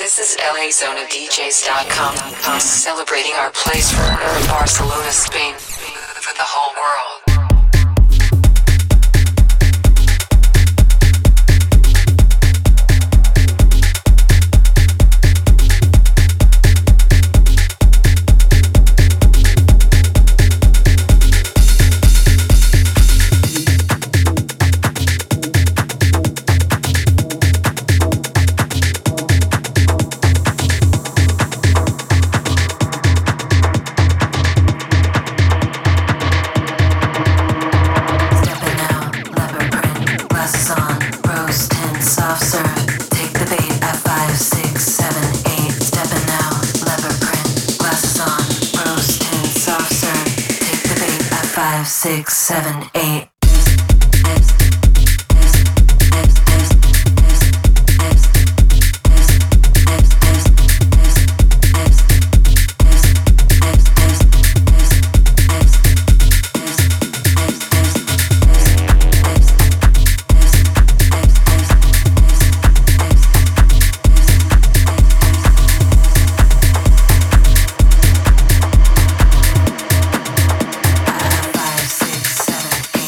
This is LAZonaDJs.com, celebrating our place for Barcelona, Spain, for the whole world. Six, seven, eight. Six, seven, eight.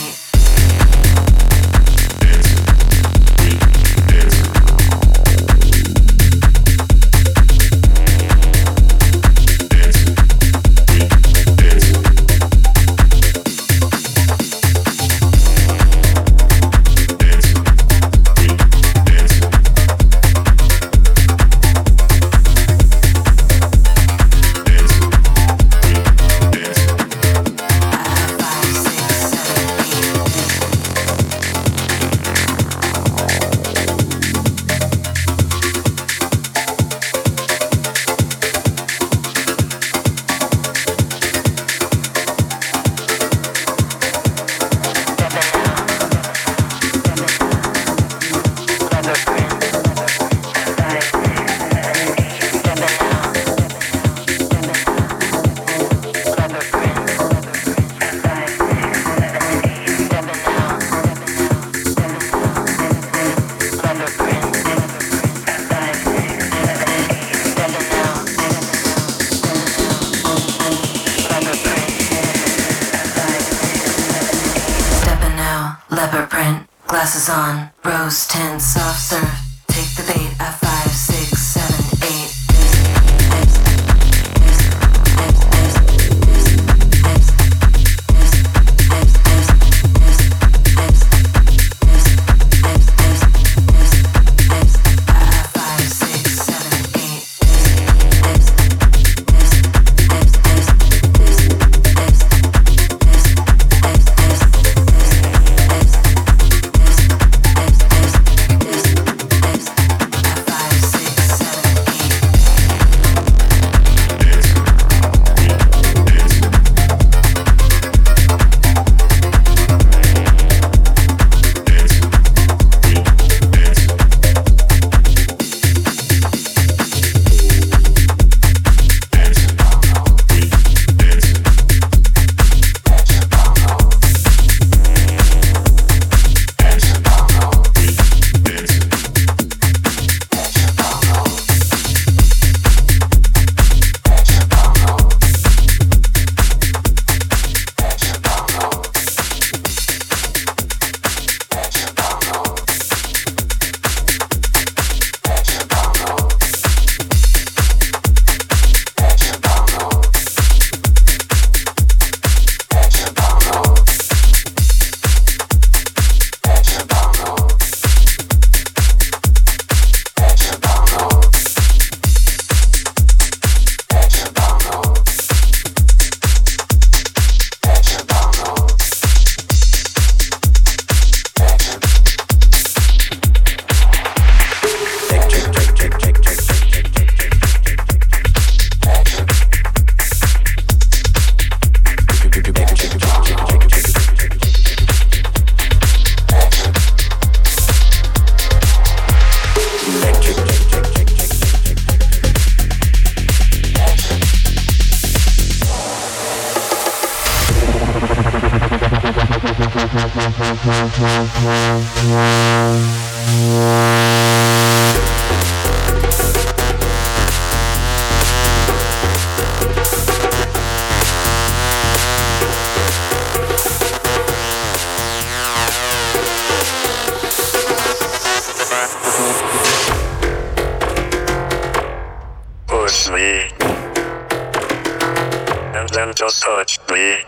then just touch me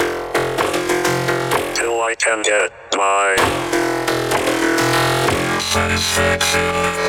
till I can get my satisfaction.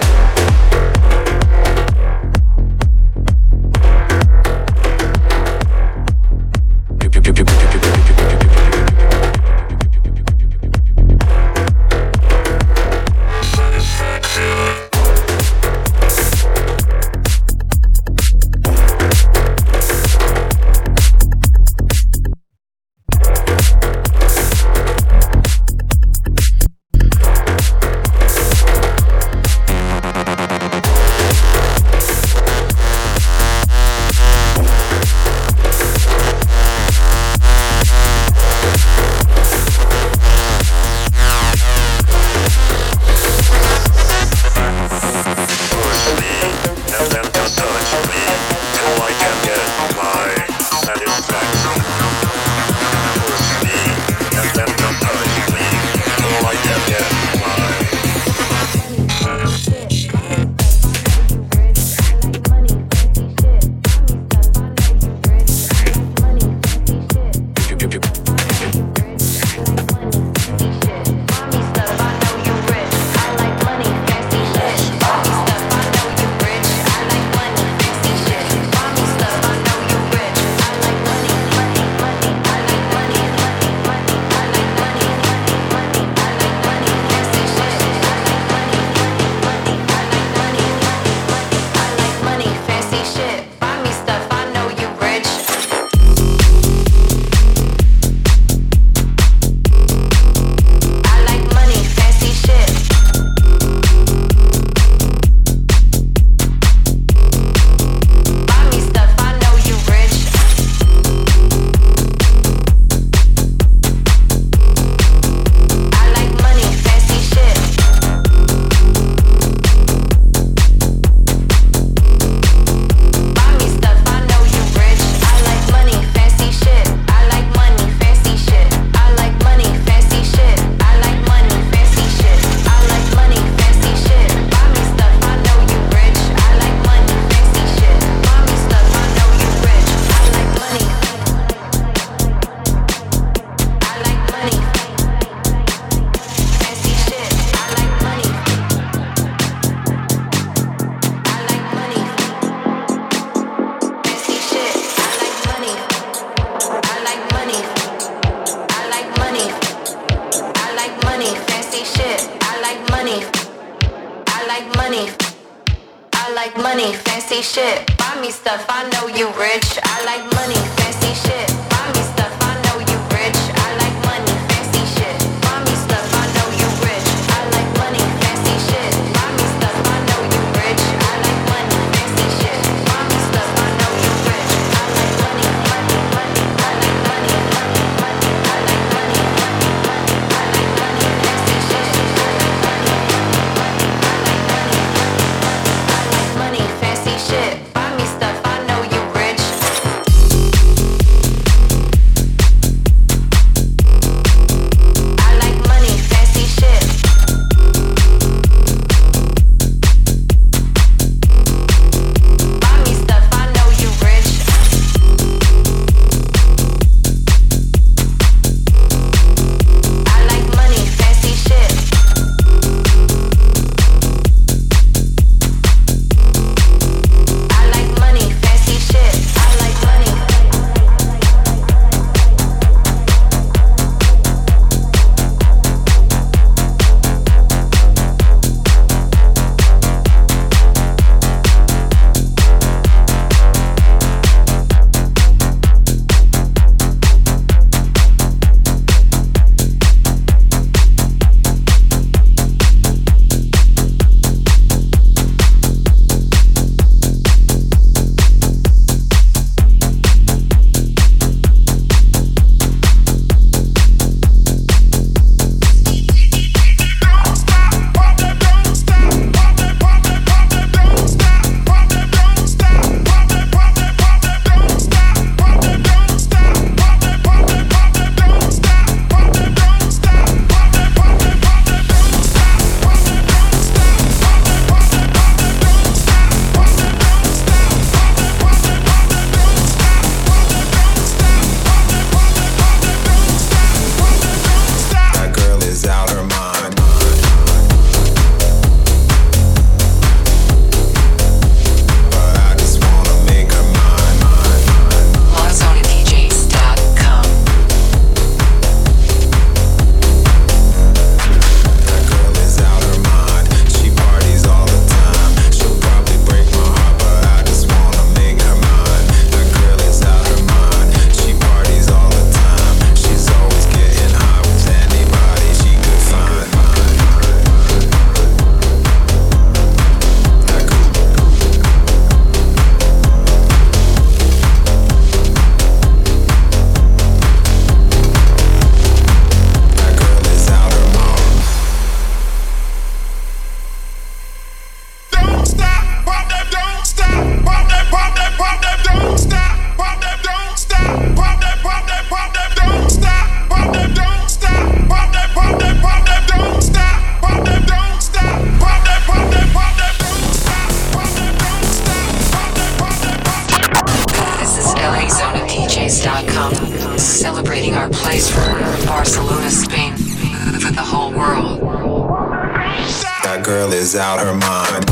Celebrating our place from Barcelona, Spain, for the whole world. That girl is out her mind.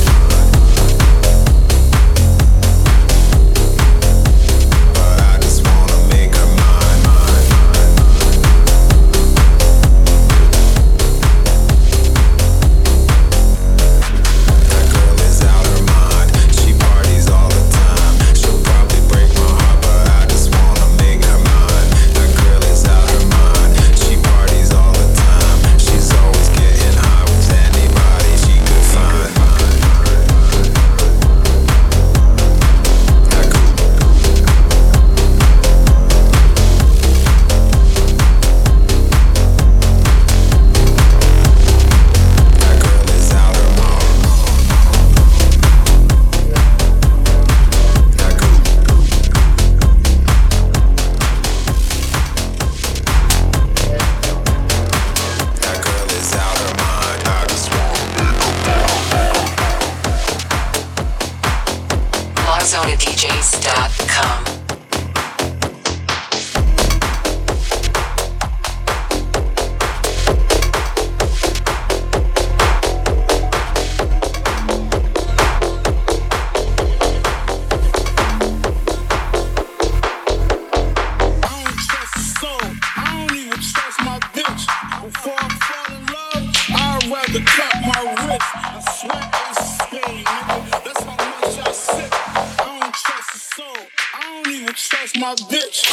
LoveZonaDJs.com. My bitch.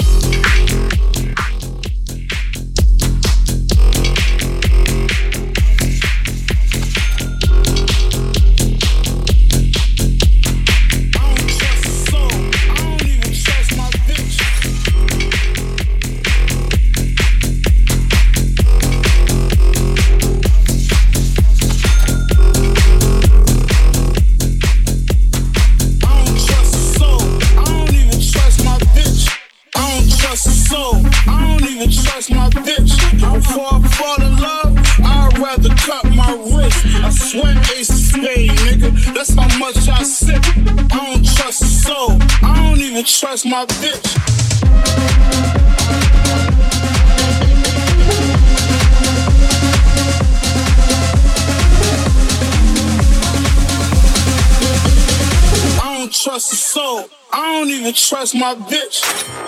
Trust my bitch. I don't trust a soul. I don't even trust my bitch.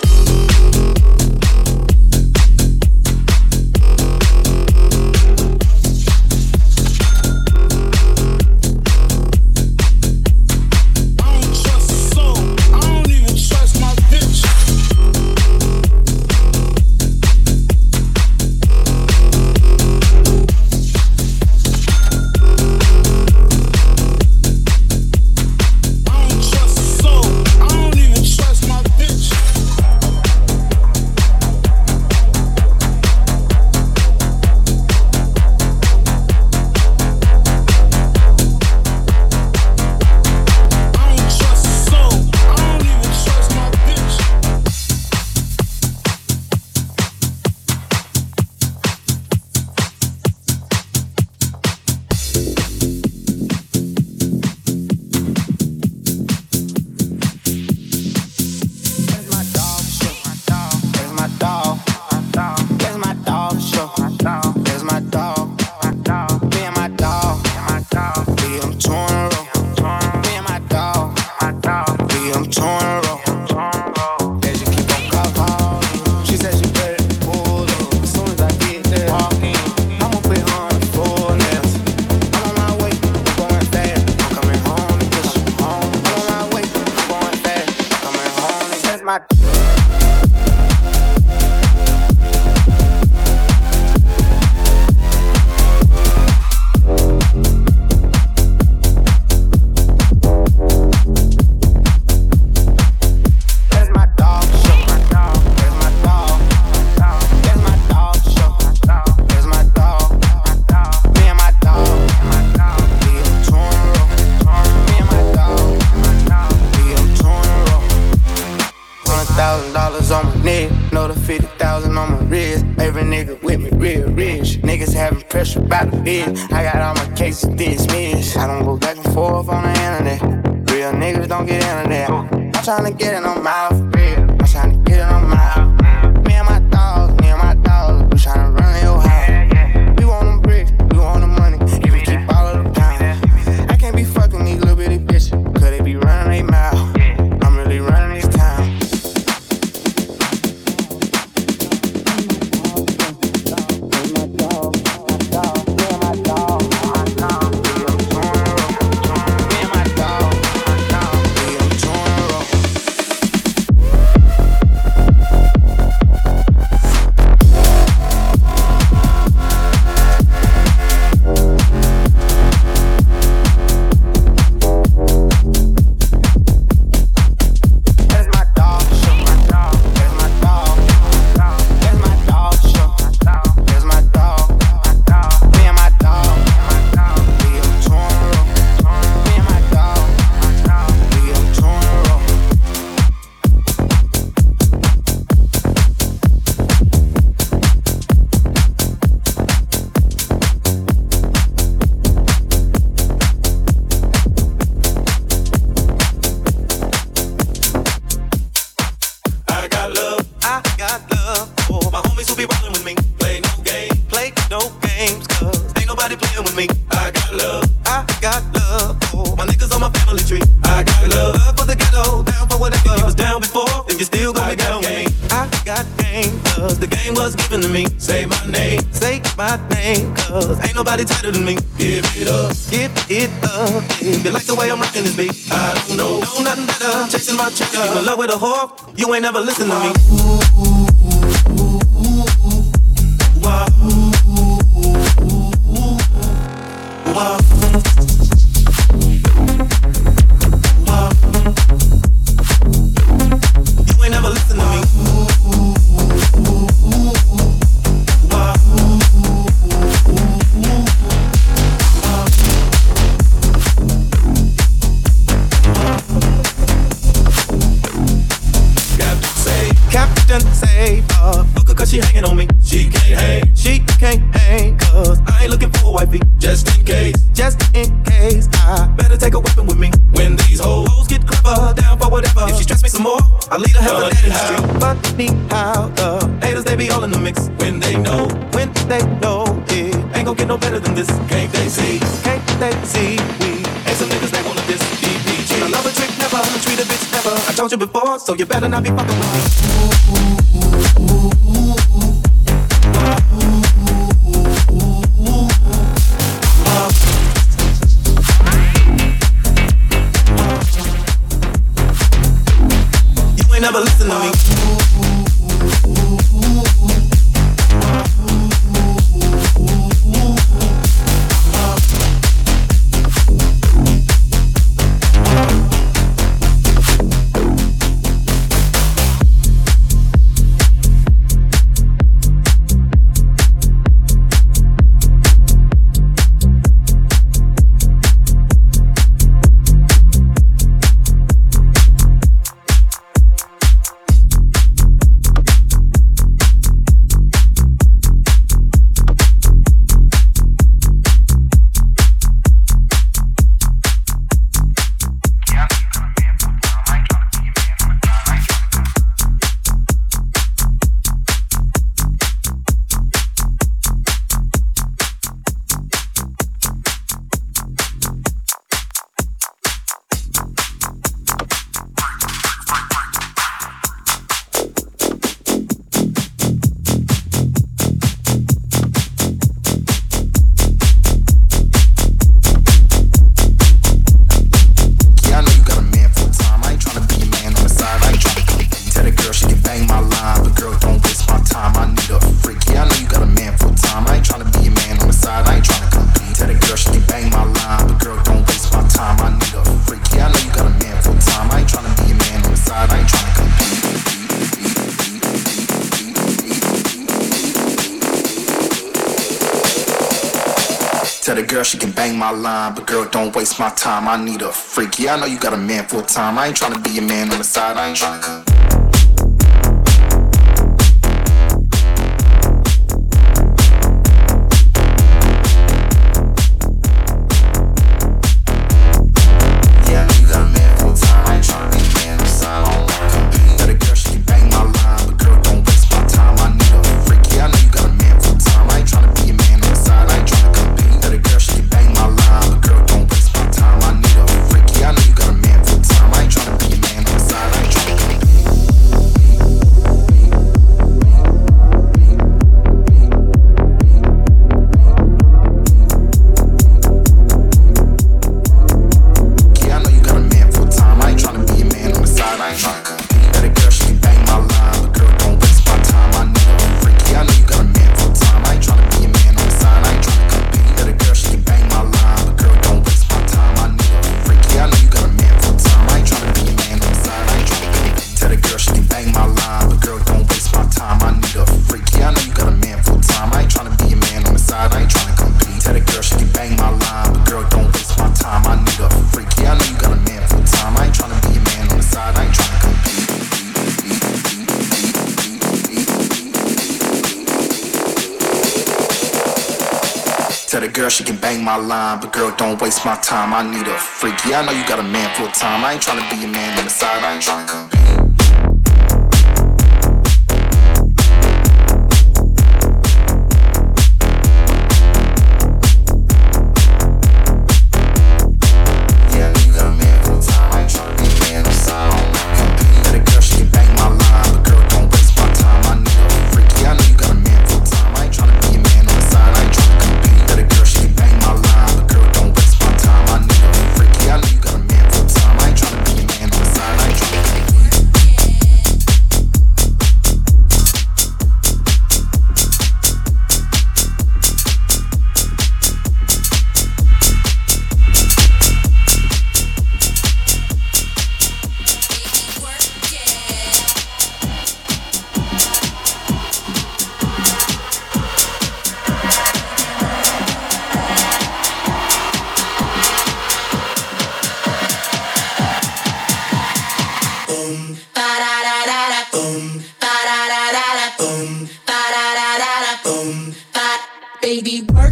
I got all my cases dismissed. I don't go back and forth on the internet. Real niggas don't get into that. I'm tryna get it on my real. I'm tryna get it on my Dollar Tree. I got love for the ghetto, down for whatever. If you was down before, then you still gonna be down with me. I got game, cause the game was given to me. Say my name, cause ain't nobody tighter than me. Give it up, if you like the way I'm rocking this beat. I don't know nothing better, chasing my checker. You in love with a whore, you ain't never listen to me. Wow. Wow. Wow. You ain't never listen to me. Wow. Captain save her, cause she hanging on me. She can't hang, cause I ain't looking for a wifey. Just in case, I better take a weapon with me. When these hoes get clever, down for whatever. If she stress me some more, I'll lead her hell to the street. Funny how the haters, they be all in the mix. When they know it ain't gon' get no better than this. Can't they see, we ain't some niggas that wanna diss DPG. I love a trick never, treat a bitch never. I told you before, so you better not be fucking with me. You ain't never listen to me. Tell the girl she can bang my line, but girl, don't waste my time. I need a freak. Yeah, I know you got a man full time. I ain't tryna be a man on the side. I ain't tryna. Tell the girl she can bang my line, but girl, don't waste my time. I need a freak. Yeah, I know you got a man full time. I ain't tryna be a man on the side. I ain't tryna compete. Yeah, you got a man full time. Baby, work.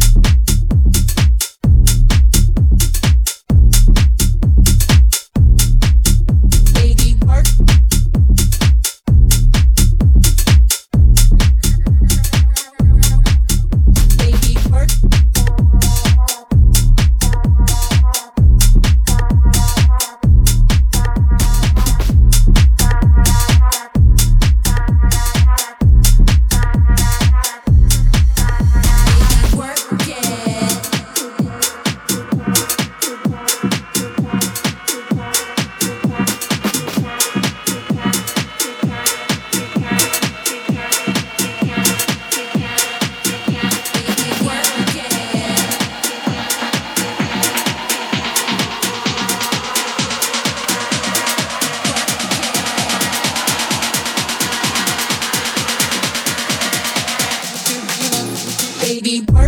Baby, work. Baby, work. Baby, work.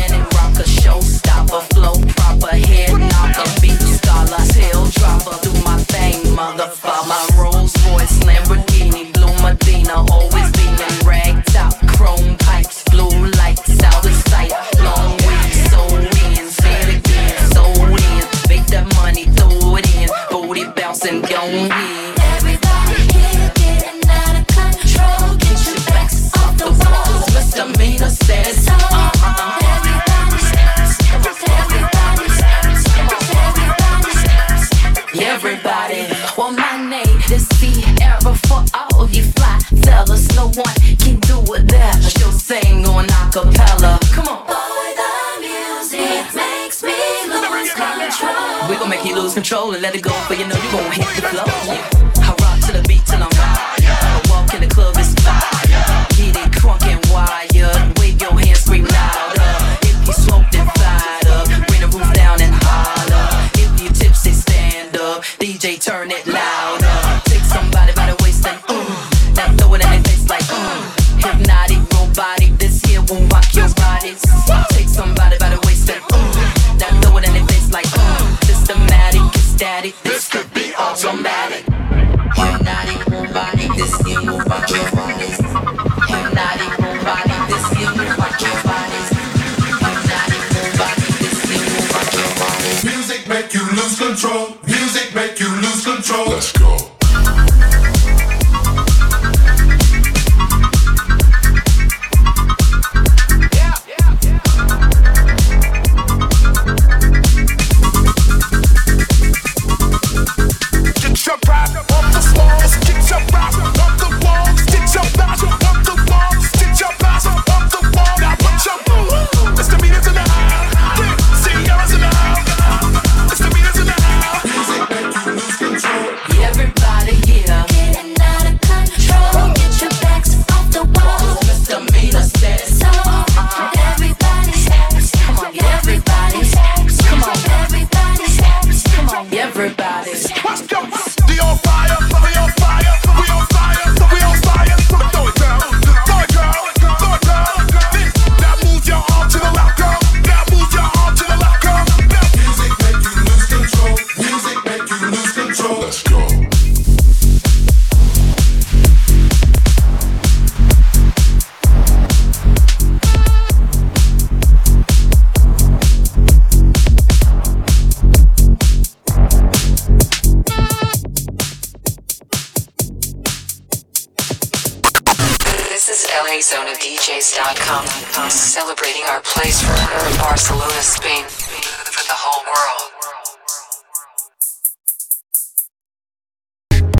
Flow proper, head knocker, beat scholar, tail dropper through my We gon' make you lose control and let it go, but you know you gon' hit the flow. Yeah. I rock to the beat till I'm fired. I walk in the club, it's fire. Get it crunk and wired. Wave your hands, scream louder. If you smoked and fired up, bring the roof down and holler. If you tipsy, stand up. DJ, turn it louder. Take somebody by the waist and now throw it in their face like hypnotic, robotic. This here won't rock your bodies. Take somebody by the waist and now throw it in their face like systematic, ecstatic. This could be automatic. Hypnotic, robotic. This here won't rock your bodies. Hypnotic, robotic. This here won't rock your bodies. Hypnotic, robotic. This here won't rock your bodies. Music make you lose control. Music make you lose control. Let's go. LAZonaDJs.com, celebrating our place forever in Barcelona, Spain.